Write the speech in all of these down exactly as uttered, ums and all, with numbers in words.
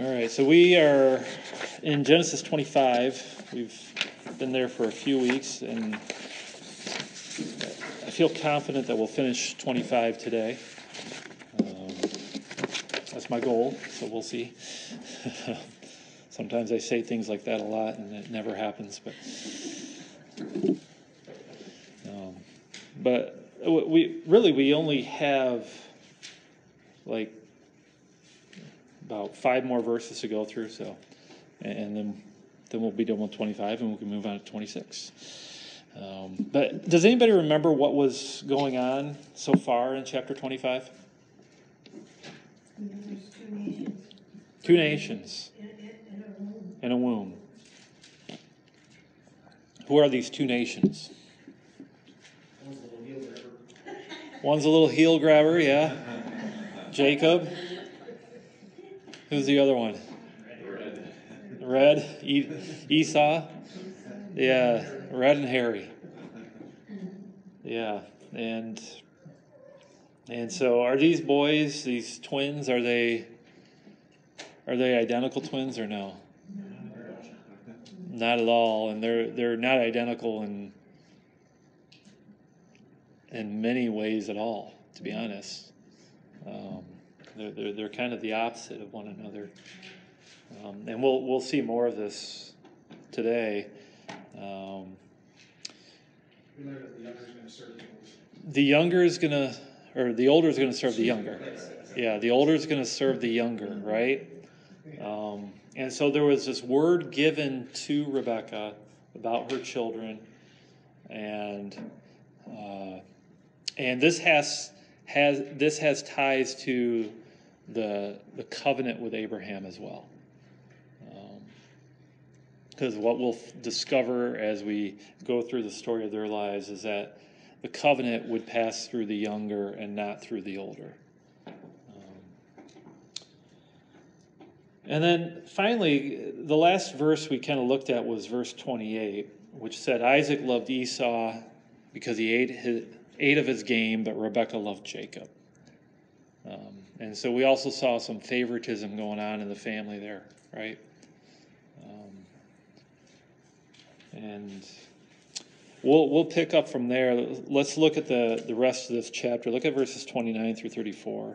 All right, so we are in Genesis twenty-five. We've been there for a few weeks, and I feel confident that we'll finish twenty-five today. Um, that's my goal, so we'll see. Sometimes I say things like that a lot, and it never happens. But, um, but we really we only have like about five more verses to go through, so and then then we'll be done with twenty-five, and we can move on to twenty-six. Um, but does anybody remember what was going on so far in chapter twenty-five? There's two nations. Two nations In, in, in a womb. in a womb. Who are these two nations? One's a little heel grabber. One's a little heel grabber, yeah. Jacob. Who's the other one? Red. Red. E- Esau. Yeah, Red and hairy. Yeah, and and so are these boys, these twins, are they are they identical twins or no? Not at all, and they're they're not identical in in many ways at all, to be honest. Um, they're, they're they're kind of the opposite of one another, um, and we'll we'll see more of this today. Um, We learned that the younger is going to serve the older. the younger is gonna, or the older is gonna serve the younger. Yeah, the older is gonna serve the younger, right? Um, and so there was this word given to Rebekah about her children, and uh, and this has has this has ties to the the covenant with Abraham as well. Because what we'll discover as we go through the story of their lives is that the covenant would pass through the younger and not through the older. Um, and then finally, the last verse we kind of looked at was verse twenty-eight, which said, Isaac loved Esau because he ate, his, ate of his game, but Rebekah loved Jacob. Um, and so we also saw some favoritism going on in the family there, right? And we'll we'll pick up from there. Let's look at the, the rest of this chapter. Look at verses twenty-nine through thirty-four.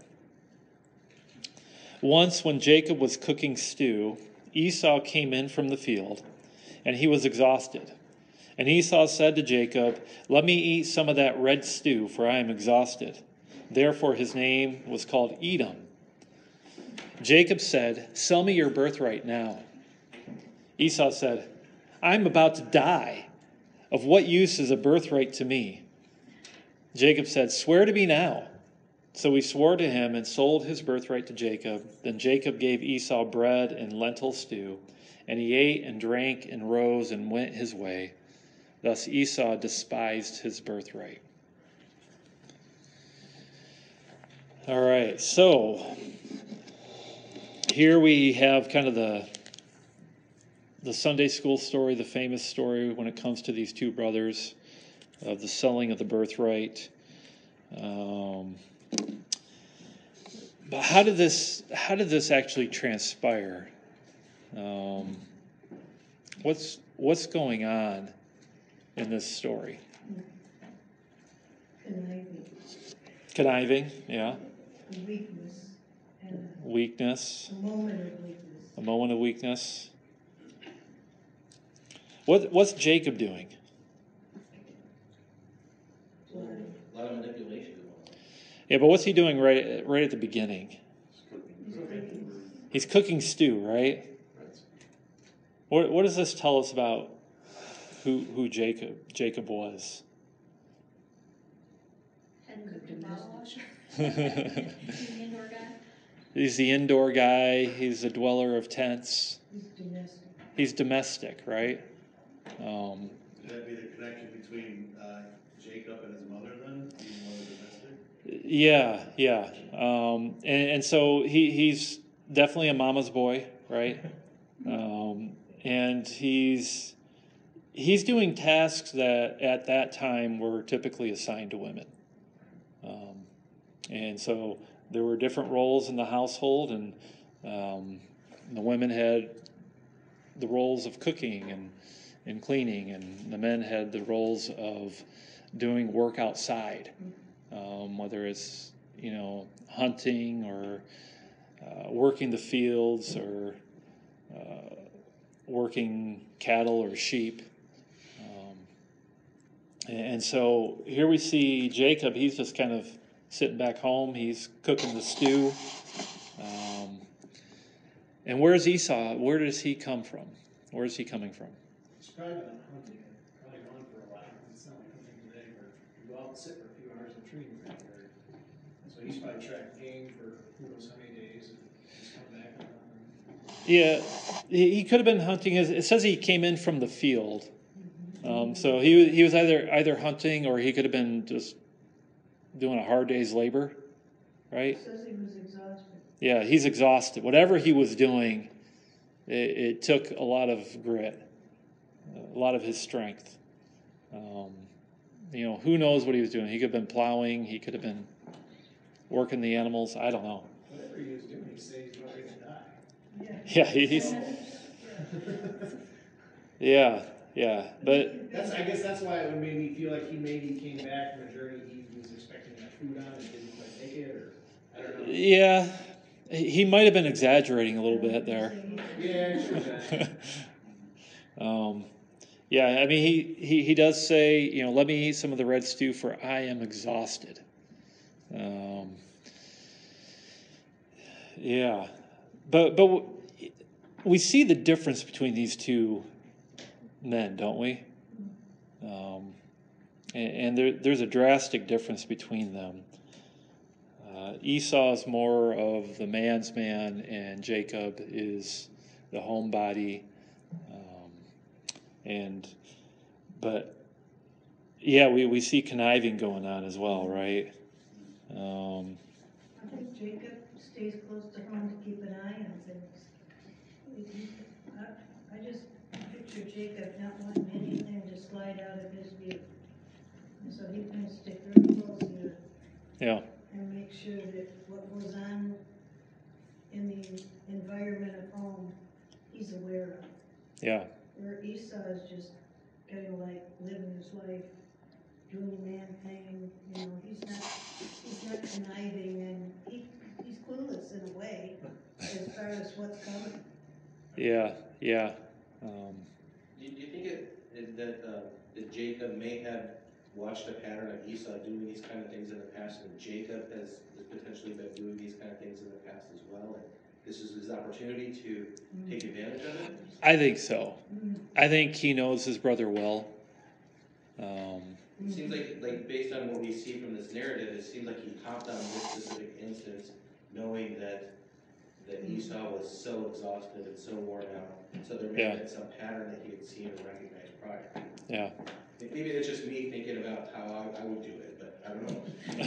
Once when Jacob was cooking stew, Esau came in from the field, and he was exhausted. And Esau said to Jacob, Let me eat some of that red stew, for I am exhausted. Therefore his name was called Edom. Jacob said, Sell me your birthright now. Esau said, I'm about to die. Of what use is a birthright to me? Jacob said, Swear to me now. So he swore to him and sold his birthright to Jacob. Then Jacob gave Esau bread and lentil stew, and he ate and drank and rose and went his way. Thus Esau despised his birthright. All right, so here we have kind of the the Sunday school story, the famous story when it comes to these two brothers of the selling of the birthright. Um, but how did this how did this actually transpire? Um, what's what's going on in this story? Conniving. Conniving, yeah. Weakness. And Weakness. a moment of weakness. A moment of weakness. What what's Jacob doing? A lot of manipulation going on. Yeah, but what's he doing right right at the beginning? He's cooking stew, right? What what does this tell us about who who Jacob Jacob was? He's the indoor guy. He's the indoor guy. He's a dweller of tents. He's domestic. He's domestic, right? Um, Could that be the connection between uh, Jacob and his mother then? Being one of the domestic? yeah, yeah. Um, and, and so he, he's definitely a mama's boy, right? Um, and he's he's doing tasks that at that time were typically assigned to women. Um, and so there were different roles in the household, and um, the women had the roles of cooking and, and cleaning, and the men had the roles of doing work outside, um, whether it's, you know, hunting or uh, working the fields or uh, working cattle or sheep. Um, and so here we see Jacob. He's just kind of sitting back home. He's cooking the stew. Um, and where's Esau? Where does he come from? Where is he coming from? He's probably been hunting, probably gone for a while. It's not like hunting today where you go out and sit for a few hours in a tree and grab bird. So he's probably tracked game for who knows how many days and just come back and hunt. Yeah, he, he could have been hunting. It says he came in from the field. Um, so he he was either either hunting, or he could have been just doing a hard day's labor, right? It says he was exhausted. Yeah, he's exhausted. Whatever he was doing, it, it took a lot of grit, a lot of his strength. Um, you know, who knows what he was doing? He could have been plowing. He could have been working the animals. I don't know. Whatever he was doing, he said he's not ready to die. Yeah. Yeah, he's yeah, yeah. But That's, I guess that's why it made me feel like he maybe came back from a journey he was expecting that food on and didn't quite make it, or, I don't know. yeah, he he might have been exaggerating a little bit there. Yeah, sure that. Um, yeah, I mean, he, he, he does say, you know, let me eat some of the red stew, for I am exhausted. Um, yeah, but but w- we see the difference between these two men, don't we? Um, and and there, there's a drastic difference between them. Uh, Esau is more of the man's man, and Jacob is the homebody. Um, and but yeah, we, we see conniving going on as well, right? Um, I think Jacob stays close to home to keep an eye on things. He- he- I, I just picture Jacob not wanting anything to slide out of his view. And so he can stick real close here yeah, and make sure that what goes on in the environment of home, he's aware of. yeah, Where Esau is just kind of like living his life, doing the man thing, you know, he's not, he's not conniving, and he, he's clueless in a way as far as what's coming. yeah, yeah. Um, Do you, do you think it, it, that, uh, that Jacob may have watched a pattern of Esau doing these kind of things in the past, and Jacob has, has potentially been doing these kind of things in the past as well, and this is his opportunity to take advantage of it? I think so. Mm. I think he knows his brother well. Um, It seems like, like based on what we see from this narrative, it seems like he hopped on this specific instance, knowing that that Esau was so exhausted and so worn out. So there may Yeah. have been some pattern that he had seen and recognized prior. yeah. Maybe it's just me thinking about how I, I would do it, but I don't know.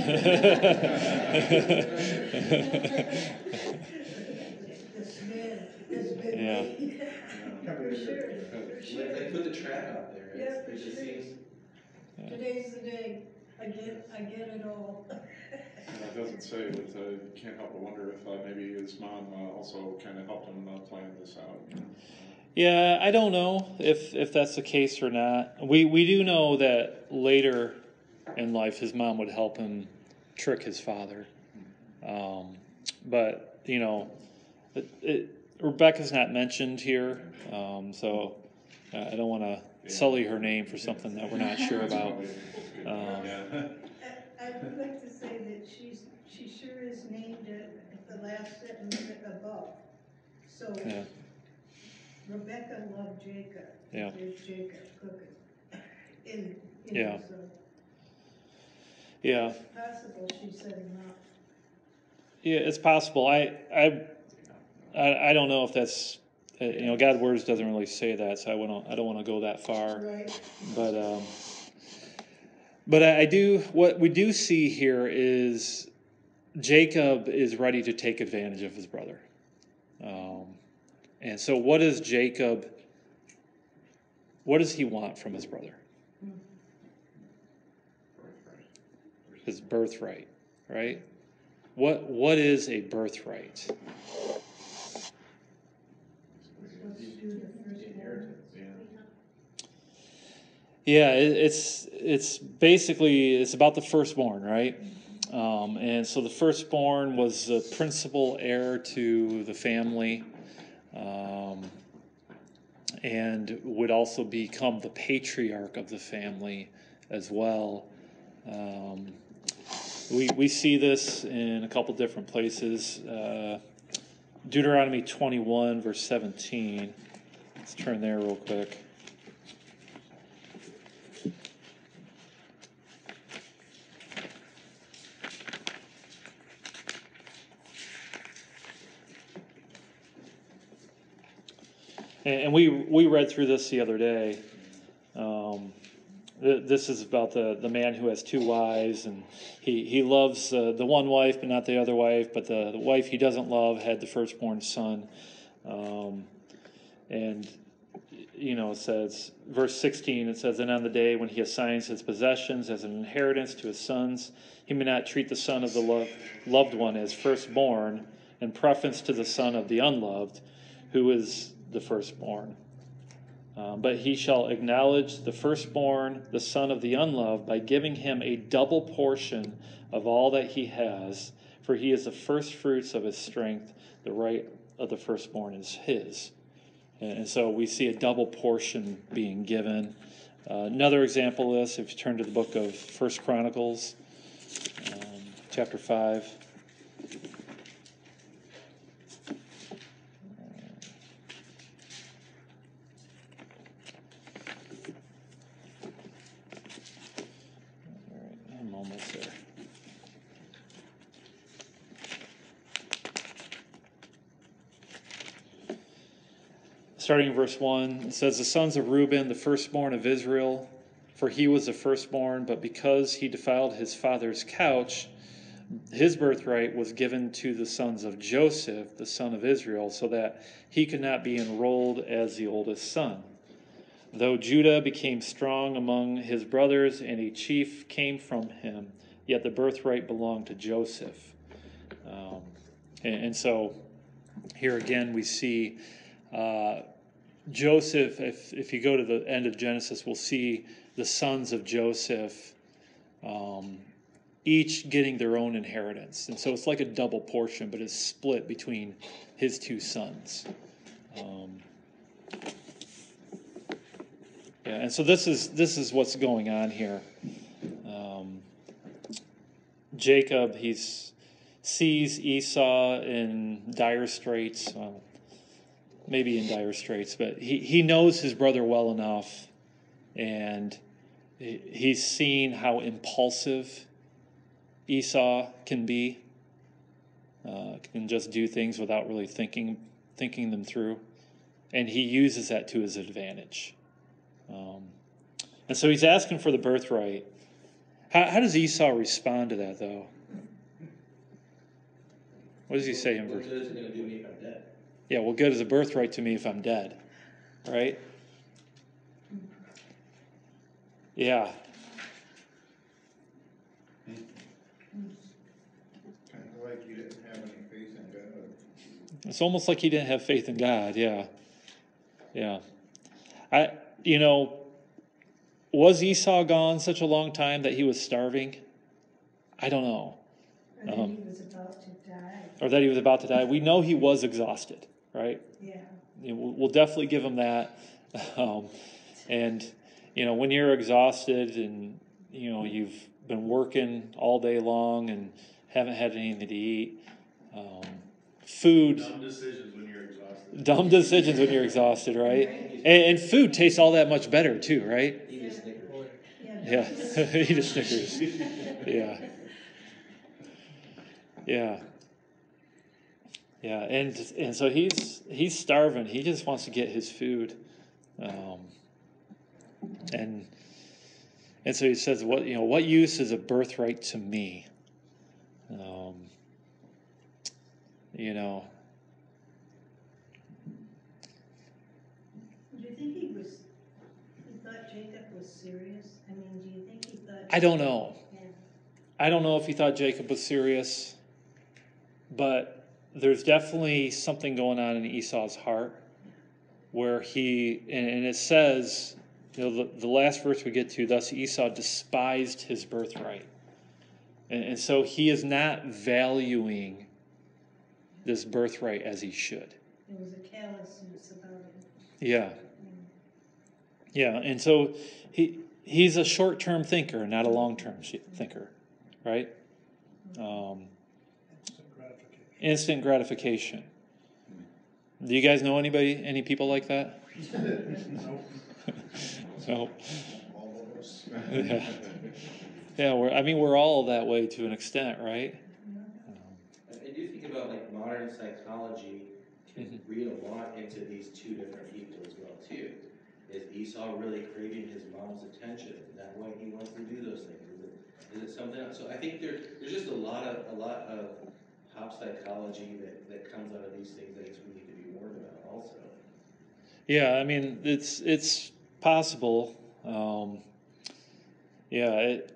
This man, this big Yeah. For sure, for sure. Like, like put the trap out there. Yeah, It's- for it just sure. seems. Today's the day, I get, I get it all. And it doesn't say, but uh, you can't help but wonder if uh, maybe his mom uh, also kind of helped him uh, plan this out. You know? Yeah, I don't know if, if that's the case or not. We we do know that later in life, his mom would help him trick his father. Um, but you know, it, it, Rebecca's not mentioned here, um, so I don't want to sully her name for something that we're not sure about. Um, Yeah. I, I would like to say that she's, she sure is named at the last sentence above. So yeah, Rebecca loved Jacob. Yeah. There's Jacob cooking. In, you Yeah. know, so yeah, possible she set him up. yeah. It's possible. I I I, I don't know if that's uh, you know, God's words doesn't really say that, so I want I don't want to go that far. Right? But um, but I, I do. What we do see here is Jacob is ready to take advantage of his brother, um, and so what does Jacob? What does he want from his brother? His birthright, right? What what is a birthright? Yeah, it, it's it's basically it's about the firstborn, right? Um, and so the firstborn was the principal heir to the family, um, and would also become the patriarch of the family as well. Um, we we see this in a couple different places. Uh, Deuteronomy twenty-one, verse seventeen. Let's turn there real quick. And, and we we read through this the other day. Um, th- this is about the, the man who has two wives, and he he loves uh, the one wife but not the other wife. But the, the wife he doesn't love had the firstborn son. Um, and you know, it says, verse sixteen, it says, and on the day when he assigns his possessions as an inheritance to his sons, he may not treat the son of the lo- loved one as firstborn, in preference to the son of the unloved, who is the firstborn. Um, but he shall acknowledge the firstborn, the son of the unloved, by giving him a double portion of all that he has, for he is the firstfruits of his strength. The right of the firstborn is his. And so we see a double portion being given. Uh, another example of this, if you turn to the book of First Chronicles, um, chapter five. All right, I'm almost there. Starting in verse one, it says, the sons of Reuben, the firstborn of Israel, for he was the firstborn, but because he defiled his father's couch, his birthright was given to the sons of Joseph, the son of Israel, so that he could not be enrolled as the oldest son. Though Judah became strong among his brothers, and a chief came from him, yet the birthright belonged to Joseph. Um, and, and so here again we see uh, Joseph, if, if you go to the end of Genesis, we'll see the sons of Joseph um, each getting their own inheritance. And so it's like a double portion, but it's split between his two sons. Um, yeah, and so this is this is what's going on here. Um, Jacob, he's sees Esau in dire straits. Well, maybe in dire straits, but he, he knows his brother well enough, and he's seen how impulsive Esau can be, uh, can just do things without really thinking thinking them through, and he uses that to his advantage. Um, and so he's asking for the birthright. How, how does Esau respond to that, though? What does he say in verse? What good is it going to do me if I'm dead? Yeah, well, good is a birthright to me if I'm dead, right? Yeah. Kind of like you didn't have any faith in God. It's almost like he didn't have faith in God, yeah. Yeah. I, you know, was Esau gone such a long time that he was starving? I don't know. Or that Um, he was about to die. Or that he was about to die. We know he was exhausted, right? Yeah. You know, we'll definitely give him that. Um, and, you know, when you're exhausted and, you know, you've been working all day long and haven't had anything to eat, um, food... Dumb decisions when you're exhausted. Dumb decisions when you're exhausted, right? And, and food tastes all that much better, too, right? Eat a Snickers. Yeah. Eat a Snickers. Yeah. Yeah. Yeah, and and so he's he's starving. He just wants to get his food, um, and and so he says, "What you know? What use is a birthright to me?" Um, you know. Do you think he was, he thought Jacob was serious? I mean, do you think he thought? I don't know. Yeah. I don't know if he thought Jacob was serious, but there's definitely something going on in Esau's heart where he, and, and it says You know, the, the last verse we get to, thus Esau despised his birthright. And, and so he is not valuing this birthright as he should. There was a callousness about it. Yeah. Yeah, and so he he's a short-term thinker, not a long-term sh- thinker, right? Um, Instant gratification. instant gratification. Do you guys know anybody, any people like that? No. All of us. Yeah. Yeah, we're, I mean, we're all that way to an extent, right? I I do think about like modern psychology can Mhm. read a lot into these two different people as well too. Is Esau really craving his mom's attention? Is that why he wants to do those things? Is it, is it something else? So I think there, there's just a lot of a lot of pop psychology that, that comes out of these things that we need to be warned about also. Yeah, I mean, it's it's possible. Um, yeah, it,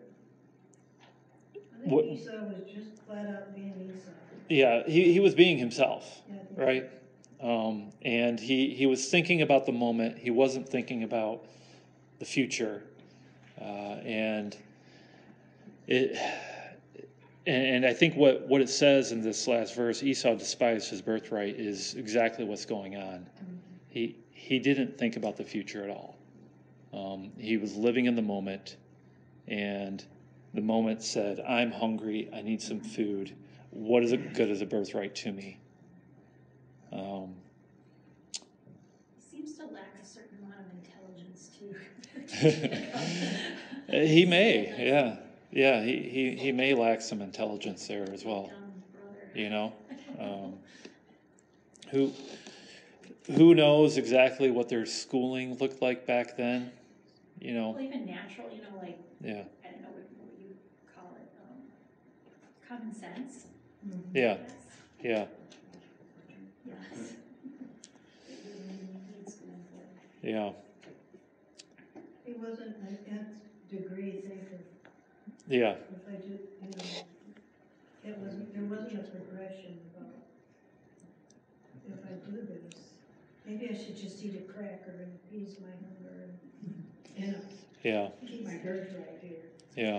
I What- think Esau was just flat out being Esau. yeah, he, he was being himself, Yeah, I think- right? Um, and he, he was thinking about the moment. He wasn't thinking about the future. Uh, and it and, and I think what, what it says in this last verse, Esau despised his birthright, is exactly what's going on. He he didn't think about the future at all. Um, he was living in the moment, and the moment said, "I'm hungry. I need some food. What is it good as a birthright to me?" Um, He seems to lack a certain amount of intelligence too. he may, yeah, yeah. He, he, he may lack some intelligence there as well. Dumb brother. You know, um, who who knows exactly what their schooling looked like back then? You know, Well, even natural, you know, like, yeah, I don't know what, what you call it, um, common sense. Mhm. yeah, Yes. yeah, Yes. It really needs schooling for. yeah, He wasn't an nth degree thinker. yeah, If I do, you know, it wasn't, there wasn't a progression about, if I do this, maybe I should just eat a cracker and appease my hunger and, you know, yeah, keep my birthright here. yeah.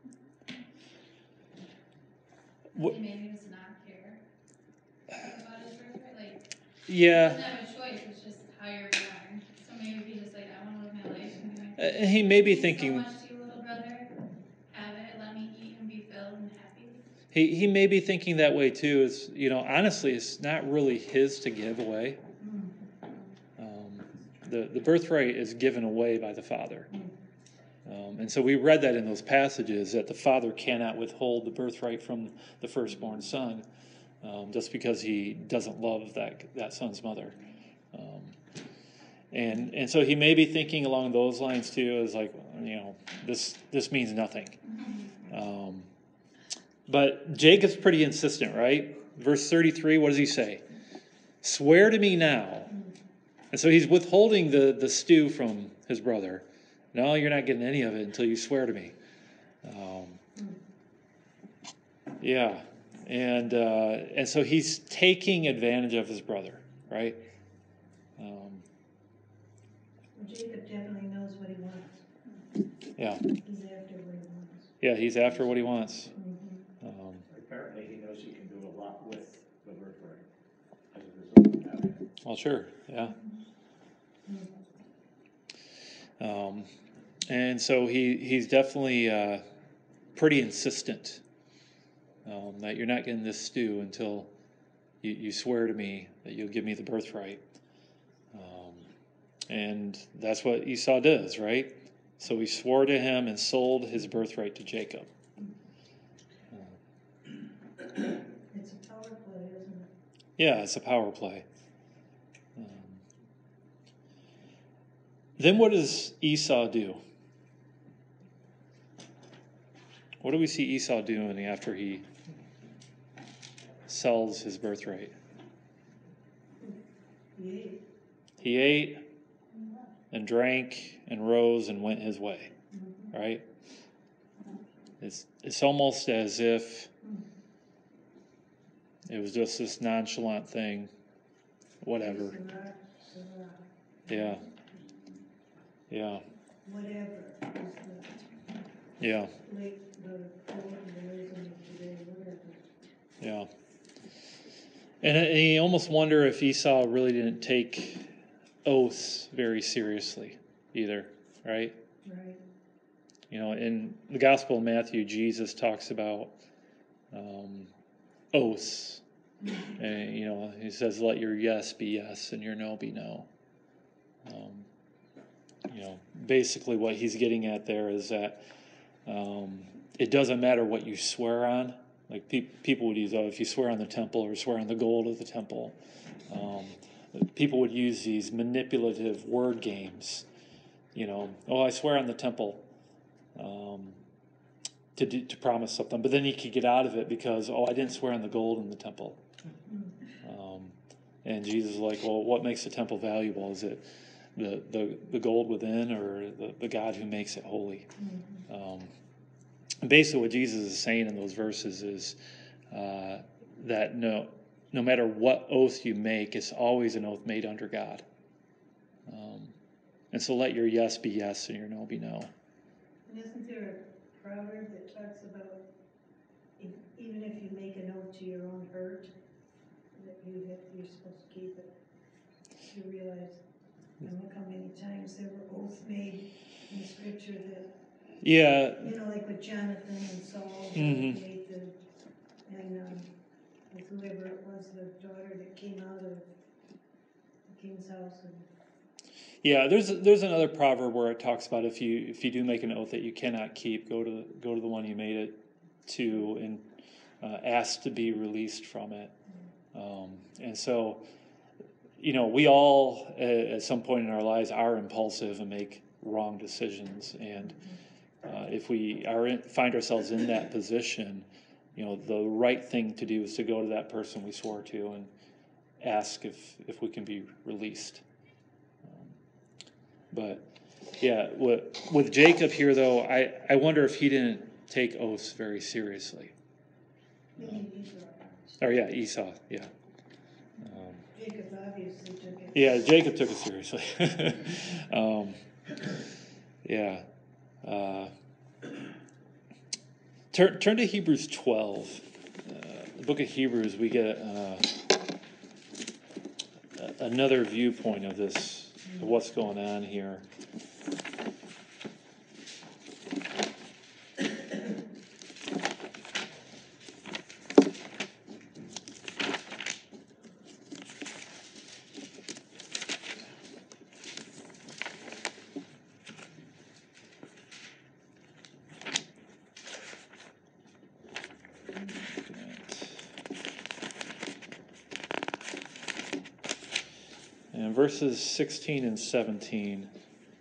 I What- think maybe he does not care about his birthright, like, he Yeah, doesn't have a choice, it's just how you're born. So maybe he just like, I wanna live my life and be Uh, my he may be so thinking. much to you, little brother, have it, let me eat and be filled and happy. He he may be thinking that way too. Is you know, honestly, it's not really his to give away. Um, the the birthright is given away by the father, um, and so we read that in those passages that the father cannot withhold the birthright from the firstborn son, um, just because he doesn't love that that son's mother. Um, and and so he may be thinking along those lines too. Is like, you know, this this means nothing. Um, But Jacob's pretty insistent, right? Verse thirty-three, what does he say? Swear to me now. And so he's withholding the, the stew from his brother. No, you're not getting any of it until you swear to me. Um, yeah. And uh, and so he's taking advantage of his brother, right? Um, Jacob definitely knows what he wants. yeah. He's after what he wants. Yeah, he's after what he wants. Mhm. Um, Apparently, he knows he can do a lot with the birthright as a result of having it. well, sure. Yeah. Um, and so he, he's definitely uh, pretty insistent um, that you're not getting this stew until you, you swear to me that you'll give me the birthright. Um, and that's what Esau does, right? So he swore to him and sold his birthright to Jacob. It's a power play, isn't it? Yeah, it's a power play. Um, then what does Esau do? What do we see Esau doing after he sells his birthright? He ate. He ate and drank and rose and went his way, right? It's it's almost as if it was just this nonchalant thing, whatever. Sarah, Sarah. Yeah. Yeah. whatever is the Yeah, late, the colloquialism of today, whatever. yeah. And, and you almost wonder if Esau really didn't take oaths very seriously either, right? Right. You know, in the Gospel of Matthew, Jesus talks about um, oaths. And, you know, he says, let your yes be yes and your no be no. Um, you know, basically what he's getting at there is that um, it doesn't matter what you swear on. Like pe- people would use, oh, if you swear on the temple or swear on the gold of the temple. Um, people would use these manipulative word games. You know, oh, I swear on the temple. Um, to do, to promise something, but then he could get out of it because, oh, I didn't swear on the gold in the temple. Um, and Jesus is like, well, what makes the temple valuable? Is it the the, the gold within, or the, the God who makes it holy? Um, and basically, what Jesus is saying in those verses is uh, that no no matter what oath you make, it's always an oath made under God. Um, and so let your yes be yes and your no be no. And isn't there a proverb that talks about if, even if you make an oath to your own hurt, that you have, you're supposed to keep it? You realize, and look how many times there were oaths made in scripture that, Yeah. you know, like with Jonathan and Saul, Mhm. Nathan, and um, with whoever it was, the daughter that came out of the king's house. And Yeah, there's there's another proverb where it talks about if you if you do make an oath that you cannot keep, go to go to the one you made it to and uh, ask to be released from it. Um, and so, you know, we all uh, at some point in our lives are impulsive and make wrong decisions. And uh, if we are in, find ourselves in that position, you know, the right thing to do is to go to that person we swore to and ask if if we can be released. But yeah, with, with Jacob here, though, I, I wonder if he didn't take oaths very seriously. Um, or yeah, Esau, yeah. Um, Jacob obviously took it. yeah, Jacob took it seriously. um, yeah. Uh, turn, turn to Hebrews twelve. Uh, the book of Hebrews, we get uh, another viewpoint of this, of what's going on here. And verses sixteen and seventeen.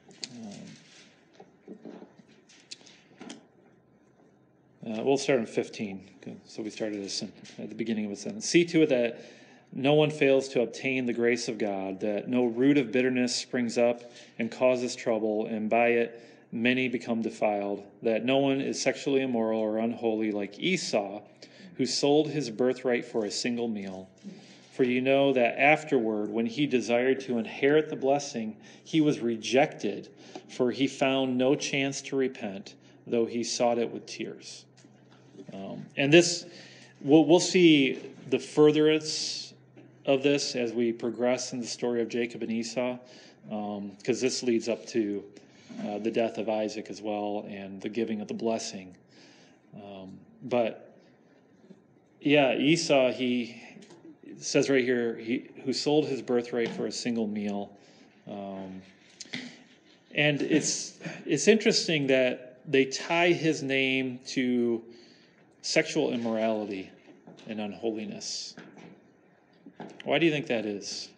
Um, uh, we'll start in fifteen. So we started this at the beginning of a sentence. See to it that no one fails to obtain the grace of God, that no root of bitterness springs up and causes trouble, and by it many become defiled, that no one is sexually immoral or unholy like Esau, who sold his birthright for a single meal. For you know that afterward, when he desired to inherit the blessing, he was rejected, for he found no chance to repent, though he sought it with tears. Um, and this, we'll, we'll see the furtherance of this as we progress in the story of Jacob and Esau, because um, this leads up to uh, the death of Isaac as well and the giving of the blessing. Um, but yeah, Esau, he... It says right here, he who sold his birthright for a single meal. Um, and it's it's interesting that they tie his name to sexual immorality and unholiness. Why do you think that is?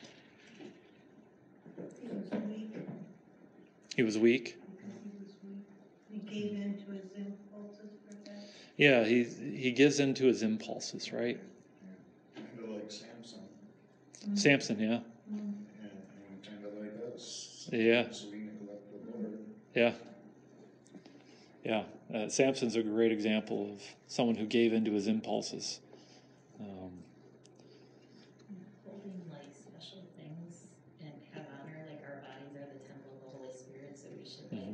He was weak. He was weak? Because he was weak. He gave in to his impulses for that. Yeah, he he gives in to his impulses, right? Kind of like Samson, Mm-hmm. Samson, yeah. Mm-hmm. and, and kind of like us. Yeah. So we neglect the Lord. Yeah. Yeah. Uh, Samson's a great example of someone who gave in to his impulses. Um, Holding like special things and have honor, like our bodies are the temple of the Holy Spirit, so we should like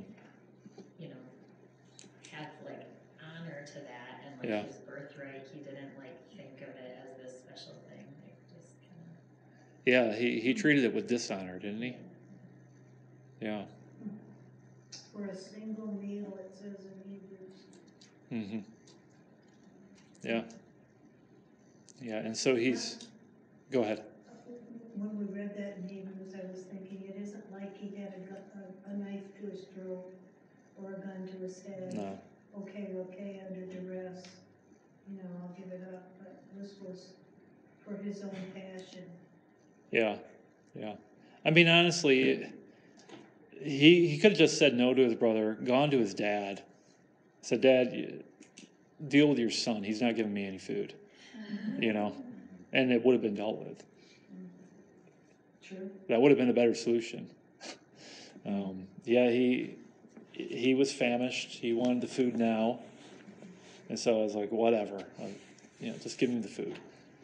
wanted Yeah. his birthright, he didn't like think of it as this special thing, like just kind of. Yeah, he, he treated it with dishonor, didn't he? Yeah. For a single meal, it says in Hebrews. Mm-hmm. Yeah. Yeah, and so he's, go ahead. When we read that in Hebrews, I was thinking, it isn't like he had a, gu- a, a knife to his throat or a gun to his head. No. Okay, okay, under duress, you know, I'll give it up, but this was for his own passion. Yeah, yeah. I mean, honestly, he he could have just said no to his brother, gone to his dad, said, Dad, you- deal with your son. He's not giving me any food, you know, and it would have been dealt with. True. That would have been a better solution. Um, yeah, he he was famished. He wanted the food now, and so I was like, whatever, like, you know, just give him the food.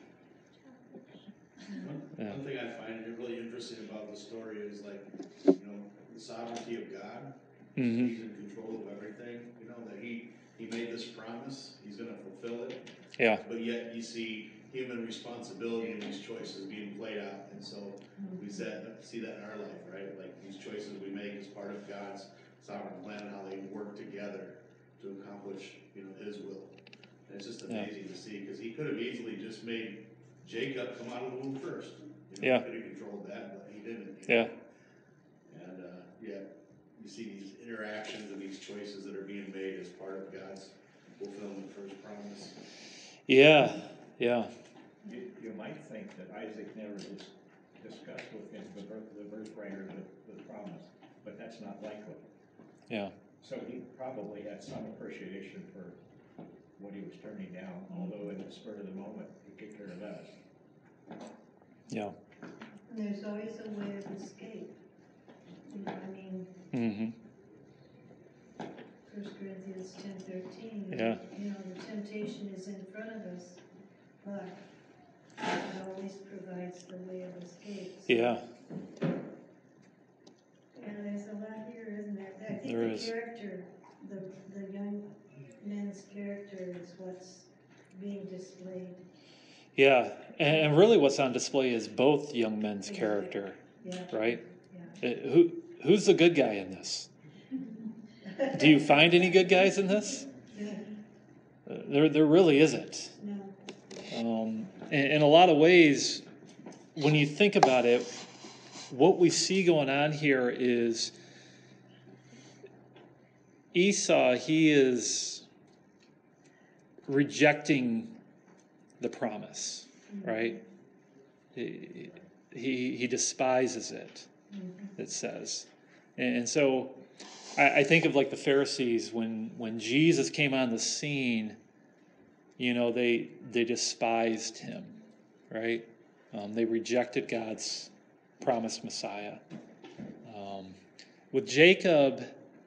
One, Yeah. one thing I find really interesting about the story is like, you know, the sovereignty of God. Mm-hmm. He's in control of everything, you know, that he, he made this promise, he's gonna fulfill it. Yeah. But yet you see human responsibility in these choices being played out, and so we said, see that in our life, right? Like these choices we make as part of God's sovereign plan, how they work together to accomplish, you know, His will. And it's just amazing to see, because He could have easily just made Jacob come out of the womb first. You know, Yeah. He could have controlled that, but He didn't. You know? Yeah. And uh, yeah, you see these interactions and these choices that are being made as part of God's fulfillment for His promise. Yeah. Yeah. You, you might think that Isaac never dis- discussed with him the birth, the birthright or the, the promise, but that's not likely. Yeah. So he probably had some appreciation for what he was turning down, although in the spur of the moment, he could care less. Yeah. And there's always a way of escape. You know, I mean, Mm-hmm. First Corinthians ten thirteen. Yeah. You know, the temptation is in front of us, but God always provides the way of escape. So, Yeah. yeah, there's a lot here, isn't there? I think There the is. character, the, the young men's character is what's being displayed. Yeah. And, and really what's on display is both young men's character, Yeah. right? Yeah. Uh, who Who's the good guy in this? Do you find any good guys in this? Uh, there, there really isn't. No. Um, in, in a lot of ways, when you think about it, what we see going on here is Esau, he is rejecting the promise, right? He, he, he despises it, it says. And, and so I, I think of like the Pharisees when, when Jesus came on the scene, you know, they they despised him, right? Um, they rejected God's promised Messiah. Um, with Jacob,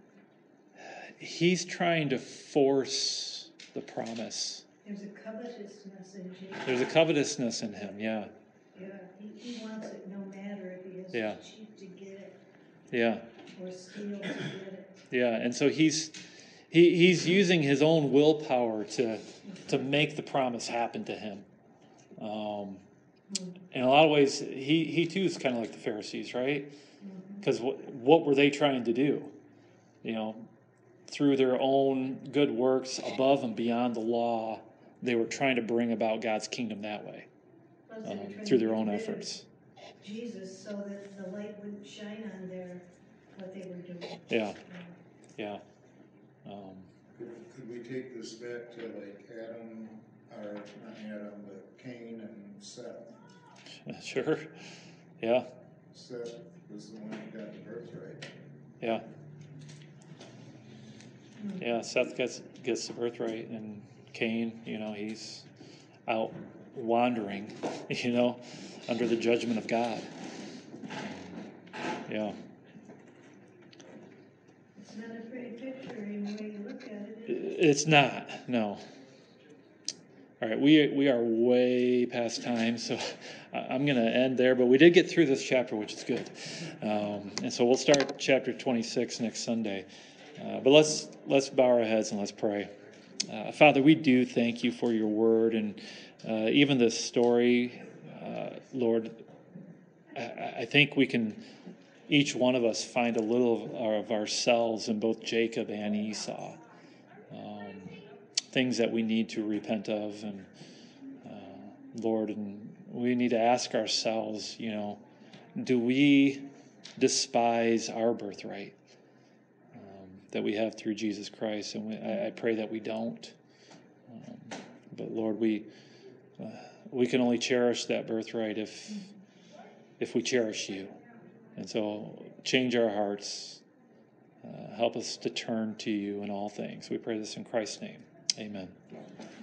he's trying to force the promise. There's a covetousness in Jesus. There's a covetousness in him, yeah. Yeah, he, he wants it no matter if he has Yeah. to cheat to get it Yeah, or steal to get it. yeah. And so he's he, he's using his own willpower to to make the promise happen to him. Um, in a lot of ways, he, he too is kind of like the Pharisees, right? Because what, what were they trying to do? You know, through their own good works above and beyond the law, they were trying to bring about God's kingdom that way, Plus they were um, trying through to their get own rid of efforts. Jesus, so that the light wouldn't shine on their, what they were doing. Yeah, yeah. Um, Could, could we take this back to like Adam, or not Adam, but Cain and Seth? sure. Yeah, Seth was the one who got the birthright. yeah. Yeah, Seth gets gets the birthright, and Cain, you know, he's out wandering, you know, under the judgment of God. Yeah. It's not a pretty picture any way you look at it, is it? It's not, no. All right, we we are way past time, so I- I'm going to end there. But we did get through this chapter, which is good. Um, and so we'll start chapter twenty-six next Sunday. Uh, but let's let's bow our heads and let's pray. Uh, Father, we do thank you for your word, and uh, even this story, uh, Lord, I, I think we can, each one of us, find a little of ourselves in both Jacob and Esau. Um, things that we need to repent of, and uh, Lord, and we need to ask ourselves, you know, do we despise our birthright um, that we have through Jesus Christ? And we, I, I pray that we don't. Um, but Lord, we uh, we can only cherish that birthright if if we cherish you. And so change our hearts. Uh, help us to turn to you in all things. We pray this in Christ's name. Amen.